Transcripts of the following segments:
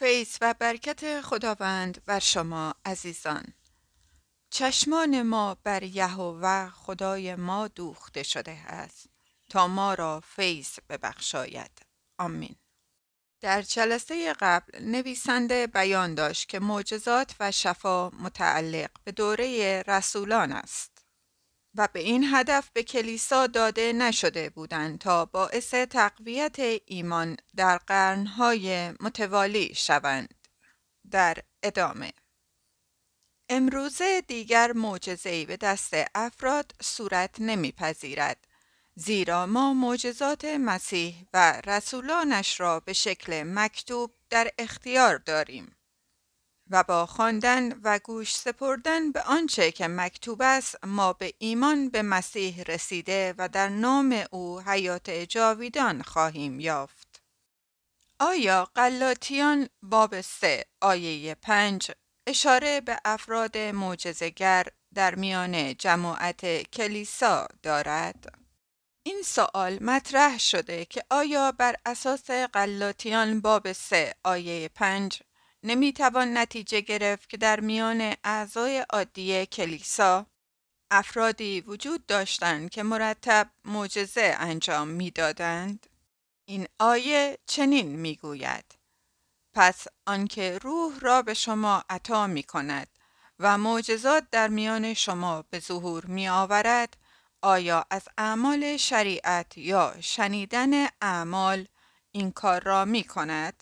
فیض و برکت خداوند بر شما عزیزان. چشمان ما بر یهوه خدای ما دوخته شده است تا ما را فیض ببخشاید. آمین. در جلسه قبل نویسنده بیان داشت که معجزات و شفا متعلق به دوره رسولان است و به این هدف به کلیسا داده نشده بودند تا باعث تقویت ایمان در قرنهای متوالی شوند. در ادامه امروزه دیگر معجزه‌ای به دست افراد صورت نمی‌پذیرد، زیرا ما معجزات مسیح و رسولانش را به شکل مکتوب در اختیار داریم و با خواندن و گوش سپردن به آنچه که مکتوب است ما به ایمان به مسیح رسیده و در نام او حیات جاویدان خواهیم یافت. آیا غلاطیان باب 3 آیه 5 اشاره به افراد معجزه‌گر در میان جماعت کلیسا دارد؟ این سوال مطرح شده که آیا بر اساس غلاطیان باب 3 آیه 5 نمیتوان نتیجه گرفت که در میان اعضای عادی کلیسا افرادی وجود داشتند که مرتب معجزه انجام میدادند؟ این آیه چنین میگوید: پس آنکه روح را به شما عطا می کند و معجزات در میان شما به ظهور می آورد، آیا از اعمال شریعت یا شنیدن اعمال این کار را می کند؟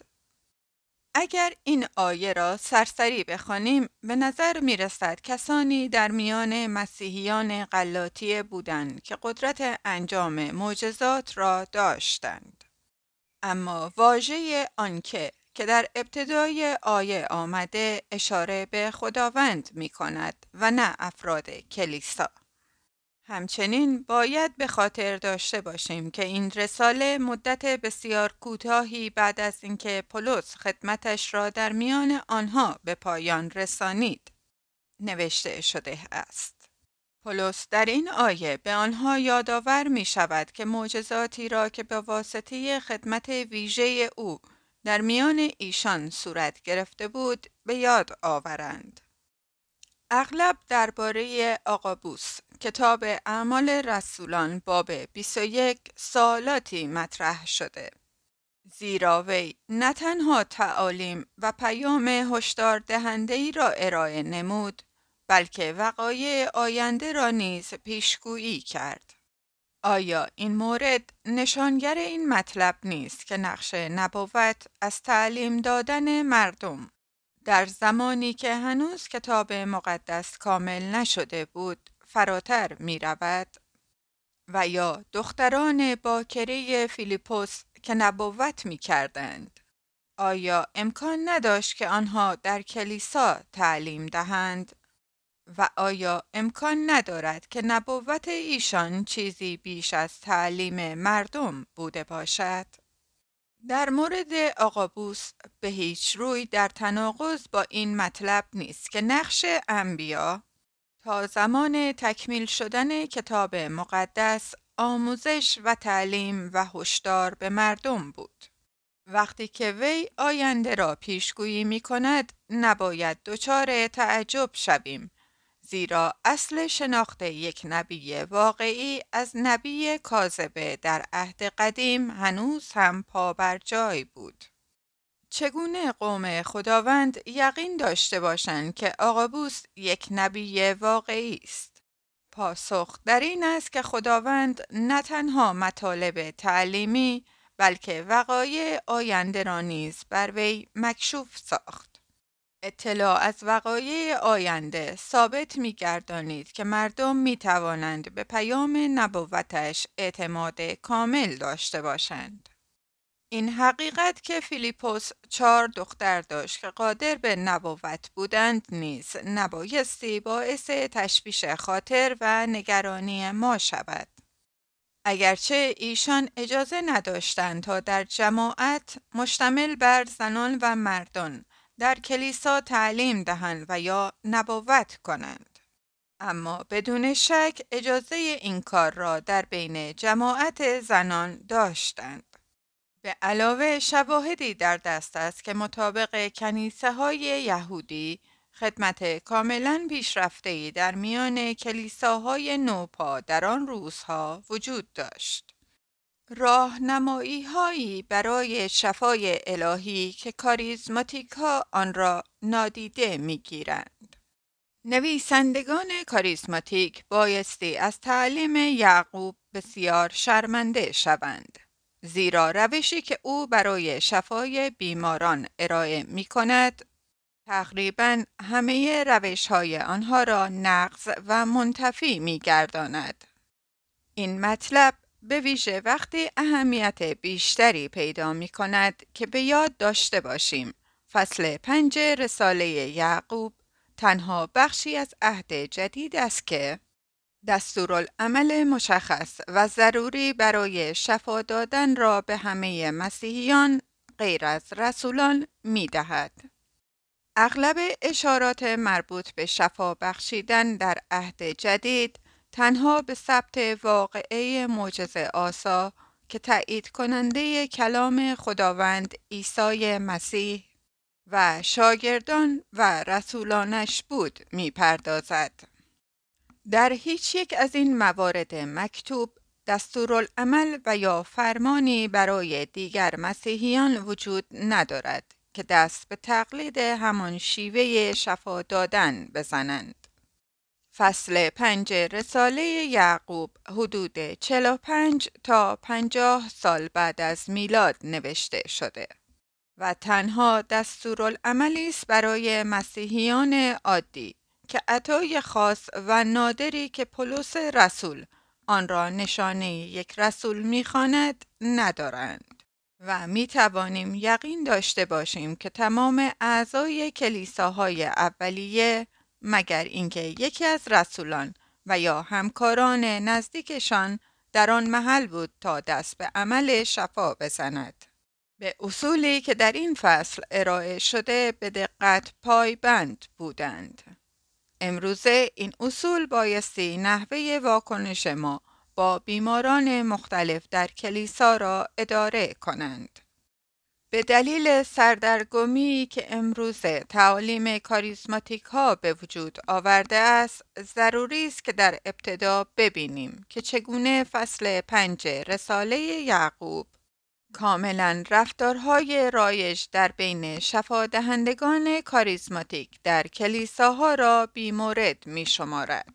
اگر این آیه را سرسری بخوانیم به نظر می رسد کسانی در میان مسیحیان غلاطیه بودند که قدرت انجام معجزات را داشتند. اما واژه آنکه که در ابتدای آیه آمده اشاره به خداوند می کند و نه افراد کلیسا. همچنین باید به خاطر داشته باشیم که این رساله مدت بسیار کوتاهی بعد از اینکه پولس خدمتش را در میان آنها به پایان رسانید نوشته شده است. پولس در این آیه به آنها یادآور می شود که معجزاتی را که به واسطه خدمت ویژه او در میان ایشان صورت گرفته بود به یاد آورند. اغلب درباره آقابوس کتاب اعمال رسولان باب 21 سوالاتی مطرح شده، زیرا وی نه تنها تعالیم و پیام هشدار دهنده‌ای را ارائه نمود بلکه وقایع آینده را نیز پیشگویی کرد. آیا این مورد نشانگر این مطلب نیست که نقش نبوت از تعلیم دادن مردم در زمانی که هنوز کتاب مقدس کامل نشده بود فراتر می رود؟ و یا دختران باکره فیلیپوس که نبوت می کردند، آیا امکان نداشت که آنها در کلیسا تعلیم دهند؟ و آیا امکان ندارد که نبوت ایشان چیزی بیش از تعلیم مردم بوده باشد؟ در مورد آقابوس به هیچ روی در تناقض با این مطلب نیست که نقش انبیا تا زمان تکمیل شدن کتاب مقدس آموزش و تعلیم و هشدار به مردم بود. وقتی که وی آینده را پیشگویی می کند نباید دچار تعجب شویم، زیرا اصل شناخت یک نبی واقعی از نبی کاذب در عهد قدیم هنوز هم پا بر جای بود. چگونه قوم خداوند یقین داشته باشند که آقابوس یک نبی واقعی است؟ پاسخ در این است که خداوند نه تنها مطالب تعلیمی بلکه وقایع آینده را نیز بر وی مکشوف ساخت. اطلاع از وقایع آینده ثابت می‌گردانید که مردم می‌توانند به پیام نبوتش اعتماد کامل داشته باشند. این حقیقت که فیلیپوس 4 دختر داشت که قادر به نبوت بودند نیز نبایستی باعث تشویش خاطر و نگرانی ما شود. اگرچه ایشان اجازه نداشتند تا در جماعت مشتمل بر زنان و مردان در کلیسا تعلیم دهند و یا نبوت کنند، اما بدون شک اجازه این کار را در بین جماعت زنان داشتند. به علاوه شواهدی در دست است که مطابق کنیسه‌های یهودی خدمت کاملاً پیشرفته‌ای در میان کلیساهای نوپا در آن روزها وجود داشت. راهنمایی‌هایی برای شفای الهی که کاریزماتیک‌ها آن را نادیده می‌گیرند. نویسندگان کاریزماتیک بایستی از تعلیم یعقوب بسیار شرمنده شوند، زیرا روشی که او برای شفای بیماران ارائه می کند تقریباً همه روش‌های آنها را نقض و منتفی می گرداند. این مطلب به ویژه وقتی اهمیت بیشتری پیدا می کند که به یاد داشته باشیم فصل 5 رساله یعقوب تنها بخشی از عهد جدید است که دستورالعمل مشخص و ضروری برای شفا دادن را به همه مسیحیان غیر از رسولان می دهد. اغلب اشارات مربوط به شفا بخشیدن در عهد جدید تنها به ثبت واقعه معجزه آسا که تأیید کننده کلام خداوند عیسی مسیح و شاگردان و رسولانش بود می‌پردازد. در هیچ یک از این موارد مکتوب دستورالعمل و یا فرمانی برای دیگر مسیحیان وجود ندارد که دست به تقلید همان شیوه شفا دادن بزنند. فصل 5 رساله یعقوب حدود 45 تا 50 سال بعد از میلاد نوشته شده و تنها دستورالعملی است برای مسیحیان عادی که عطای خاص و نادری که پولس رسول آن را نشانه یک رسول می‌خواند ندارند و می‌توانیم یقین داشته باشیم که تمام اعضای کلیساهای اولیه مگر اینکه یکی از رسولان و یا همکاران نزدیکشان در آن محل بود تا دست به عمل شفا بزند. به اصولی که در این فصل ارائه شده به دقت پایبند بودند. امروزه این اصول بایستی نحوه واکنش ما با بیماران مختلف در کلیسا را اداره کنند. به دلیل سردرگمی که امروزه تعالیم کاریزماتیک ها به وجود آورده است، ضروری است که در ابتدا ببینیم که چگونه فصل 5 رساله یعقوب کاملا رفتارهای رایج در بین شفادهندگان کاریزماتیک در کلیساها را بی‌مورد می شمارد.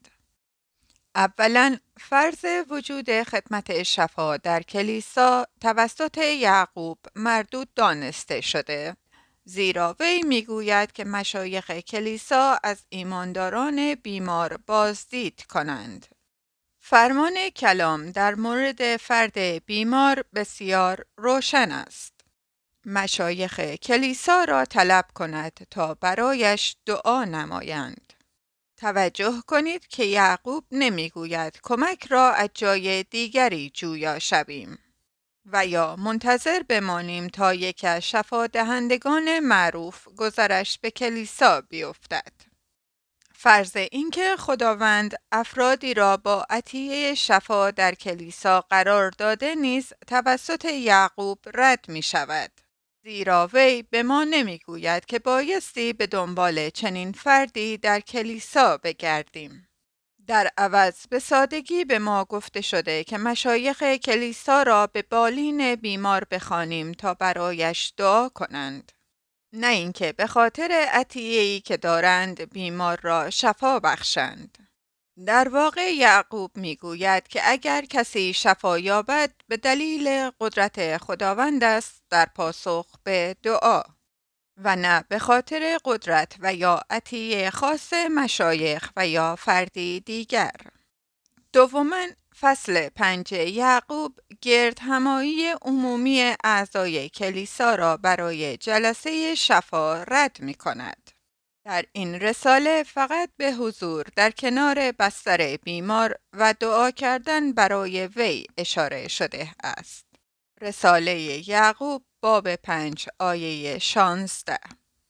اولا فرض وجود خدمت شفا در کلیسا توسط یعقوب مردود دانسته شده، زیرا وی میگوید که مشایخ کلیسا از ایمانداران بیمار بازدید کنند. فرمان کلام در مورد فرد بیمار بسیار روشن است. مشایخ کلیسا را طلب کند تا برایش دعا نمایند. توجه کنید که یعقوب نمیگوید کمک را از جای دیگری جویا شویم و یا منتظر بمانیم تا یکی از شفادهندگان معروف گذرش به کلیسا بیفتد. فرض اینکه خداوند افرادی را با عطیه شفا در کلیسا قرار داده نیز توسط یعقوب رد می شود. زیرا وی به ما نمیگوید که بایستی به دنبال چنین فردی در کلیسا بگردیم. در عوض به سادگی به ما گفته شده که مشایخ کلیسا را به بالین بیمار بخوانیم تا برایش دعا کنند. نه اینکه به خاطر عطیه‌ای که دارند بیمار را شفا بخشند. در واقع یعقوب میگوید که اگر کسی شفا یابد به دلیل قدرت خداوند است در پاسخ به دعا و نه به خاطر قدرت و یا عطیه خاص مشایخ و یا فردی دیگر. دوماً فصل 5 یعقوب گردهمایی عمومی اعضای کلیسا را برای جلسه شفا رد می کند. در این رساله فقط به حضور در کنار بستر بیمار و دعا کردن برای وی اشاره شده است. رساله یعقوب باب 5 آیه 16.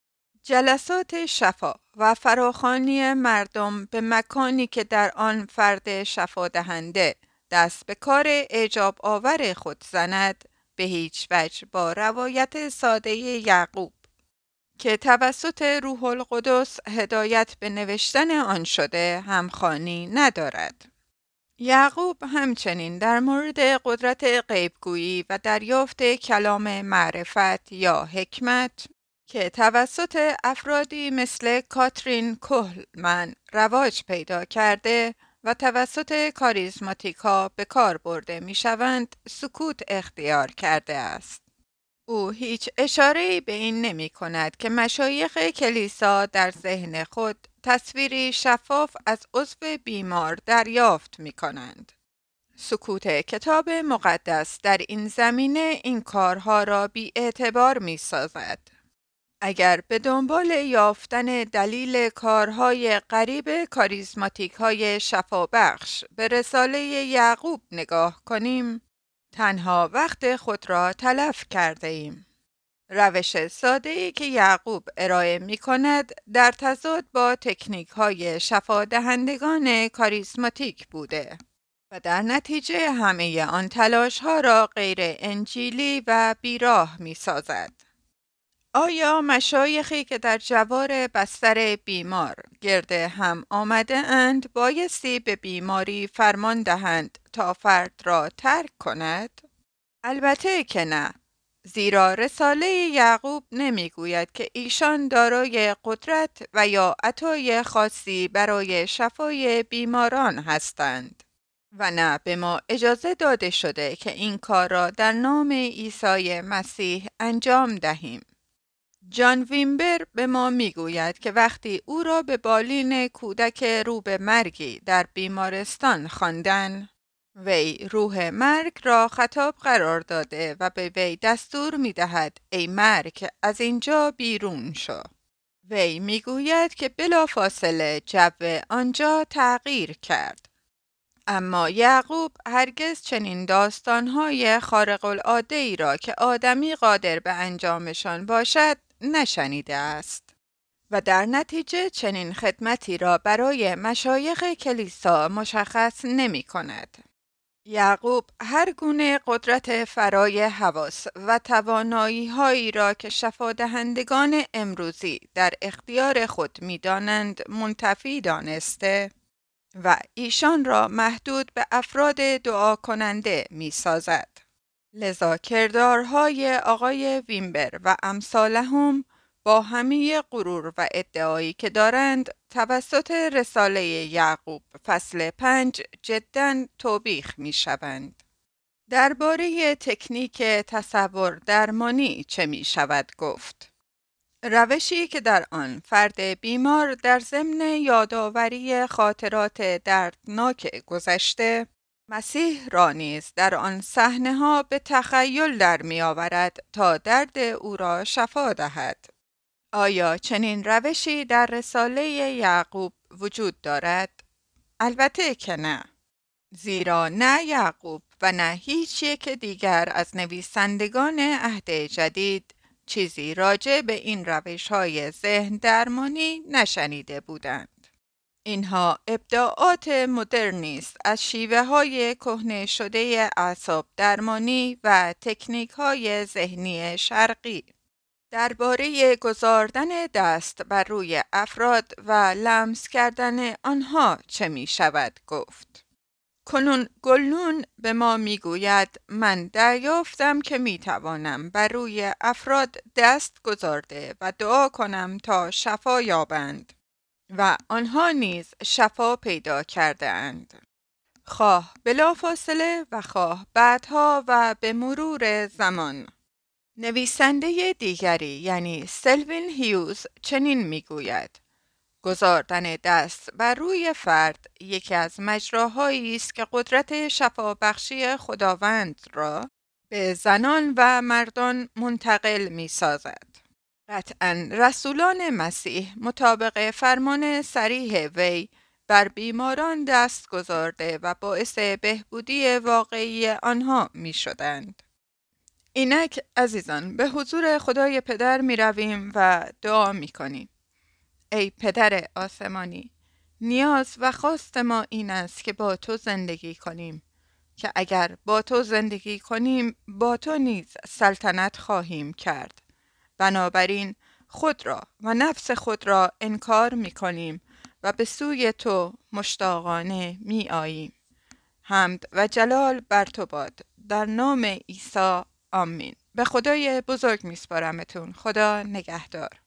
جلسات شفا و فراخوانی مردم به مکانی که در آن فرد شفا دهنده دست به کار اعجاب آور خود زند به هیچ وجه با روایت ساده یعقوب که توسط روح القدس هدایت به نوشتن آن شده همخوانی ندارد. یعقوب همچنین در مورد قدرت غیبگویی و دریافت کلام معرفت یا حکمت که توسط افرادی مثل کاترین کوهلمن رواج پیدا کرده و توسط کاریزماتیکا به کار برده می شوند، سکوت اختیار کرده است. او هیچ اشاره‌ای به این نمی کند که مشایخ کلیسا در ذهن خود تصویری شفاف از عضو بیمار دریافت می کنند. سکوت کتاب مقدس در این زمینه این کارها را بی اعتبار می سازد. اگر به دنبال یافتن دلیل کارهای غریب کاریزماتیک های شفابخش به رساله یعقوب نگاه کنیم، تنها وقت خود را تلف کرده ایم. روش ساده‌ای که یعقوب ارائه می کند در تضاد با تکنیک های شفادهندگان کاریزماتیک بوده و در نتیجه همه آن تلاش ها را غیر انجیلی و بیراه می سازد. آیا مشایخی که در جوار بستر بیمار گرد هم آمده اند بایستی به بیماری فرمان دهند تا فرد را ترک کند؟ البته که نه، زیرا رساله یعقوب نمیگوید که ایشان دارای قدرت و یا عطای خاصی برای شفای بیماران هستند و نه به ما اجازه داده شده که این کار را در نام عیسی مسیح انجام دهیم. جان ویمبر به ما میگوید که وقتی او را به بالین کودک رو به مرگی در بیمارستان خواندند، وی روح مرگ را خطاب قرار داده و به وی دستور می‌دهد ای مرگ از اینجا بیرون شو. وی میگوید که بلافاصله جو آنجا تغییر کرد. اما یعقوب هرگز چنین داستان‌های خارق‌العاده‌ای را که آدمی قادر به انجامشان باشد نشنیده است و در نتیجه چنین خدمتی را برای مشایخ کلیسا مشخص نمی کند. یعقوب هر گونه قدرت فرای حواس و توانایی هایی را که شفادهندگان امروزی در اختیار خود می دانند منتفی دانسته و ایشان را محدود به افراد دعا کننده می سازد. لذا کردارهای آقای ویمبر و امثالهم با همه غرور و ادعایی که دارند توسط رساله یعقوب فصل 5 جداً توبیخ می شوند. درباره تکنیک تصور درمانی چه می شود گفت؟ روشی که در آن فرد بیمار در ضمن یادآوری خاطرات دردناک گذشته مسیح را نیز در آن صحنه‌ها به تخیل در می‌آورد تا درد او را شفا دهد. آیا چنین روشی در رساله یعقوب وجود دارد؟ البته که نه. زیرا نه یعقوب و نه هیچ یک دیگر از نویسندگان عهد جدید چیزی راجع به این روش‌های ذهن درمانی نشنیده بودند. اینها ابداعات مدرنی است از شیوه‌های کهنه شده اعصاب درمانی و تکنیک‌های ذهنی شرقی. درباره گذاردن دست بر روی افراد و لمس کردن آنها چه می شود گفت؟ کنون گلنون به ما می گوید من دریافتم که می توانم بر روی افراد دست گذارده و دعا کنم تا شفا یابند و آنها نیز شفا پیدا کرده اند. خواه بلافاصله و خواه بعدها و به مرور زمان. نویسنده دیگری یعنی سلوین هیوز چنین میگوید: گذاردن دست بر روی فرد یکی از مجراهایی است که قدرت شفابخشی خداوند را به زنان و مردان منتقل می سازد. قطعاً رسولان مسیح مطابق فرمان صریح وی بر بیماران دست گذارده و باعث بهبودی واقعی آنها می شدند. اینک عزیزان به حضور خدای پدر می رویم و دعا می کنیم. ای پدر آسمانی، نیاز و خواست ما این است که با تو زندگی کنیم که اگر با تو زندگی کنیم با تو نیز سلطنت خواهیم کرد. بنابراین خود را و نفس خود را انکار می کنیم و به سوی تو مشتاقانه می آییم. حمد و جلال بر تو باد. در نام عیسی آمین. به خدای بزرگ می سپارمتون. خدا نگهدار.